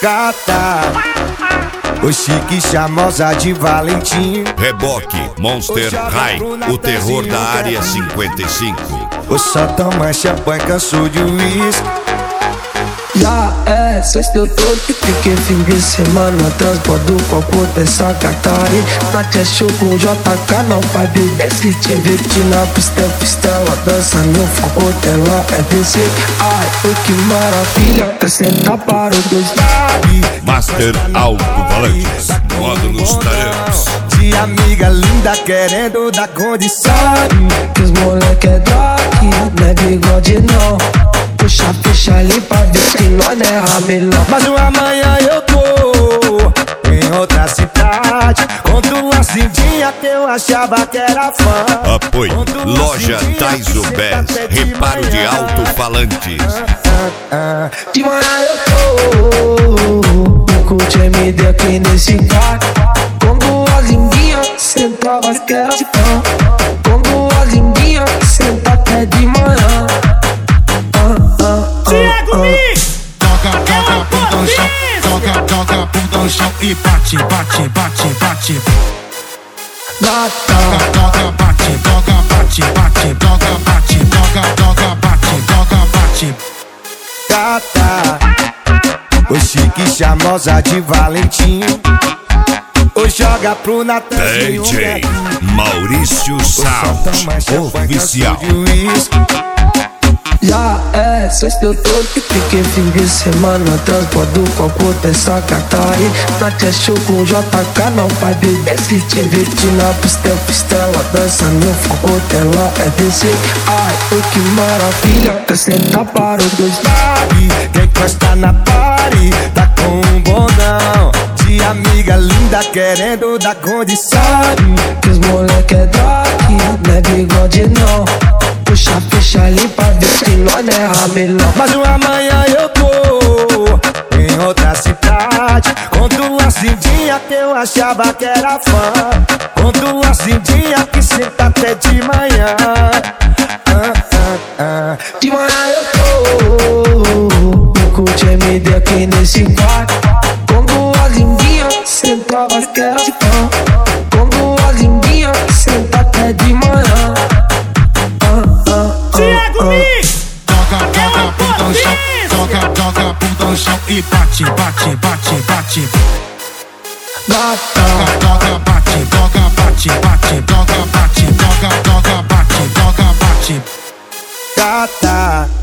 Gata, o chique charmosa de Valentim. Reboque, Monster High, o terror da área 55. O só toma champanhe, cansou de uísque. Já é sexta, eu tô de pique, fim de semana, transbordo o copo dessa gata aí. Na tia show com JK, não vai beber. Se te divertir na pista, ela dança no fogo dela, é descer. Ai, oh, que maravilha, acrescenta para os dois. Master Alto Valantes, módulos tarampos. De amiga linda querendo dar condição. Que os moleque é daqui, não é bigode não. Puxa, fecha ali pra ver que nós não é ramelão. Mas amanhã eu tô em outra cidade, com duas lindinhas que eu achava que era fã. Apoio, loja Taizo Best, reparo de alto-falantes. De manhã eu tô curte MD aqui nesse bar, com duas lindinhas, sentava que era fã. Com duas lindinhas, senta até de manhã. Thiago Mix! Toca bunda no chão, toca bunda no chão e bate. Gata, Toca, bate, bate. Gata, o chique charmosa de Valentim. O joga pro Natan. DJ Maurício Sound, oficial. já é sexta, eu tô de pique, fim de semana, transbordo o copo dessa gata aí. Na tia show com JK, não vai beber. Se te divertir na pista, ela dança no fogo dela, é descer. Ai, oh, que maravilha, acrescenta para os dois. Quem gosta na party tá com um bondão. De amiga linda querendo dar condição. Que os moleque é daqui, não é bigode não. Puxa, fecha ali pra ver que nós não é ramelão. Mas amanhã eu tô em outra cidade, com duas lindinhas que eu achava que era fã. Com duas lindinhas que senta até de manhã. De manhã eu tô curte MD aqui nesse bar, com duas lindinhas, sentava que era fã. Com duas lindinhas, senta até de manhã. Thiago Mix! Toca bunda no chão, toca bunda no chão e bate. Gata, Toca, bate. Gata,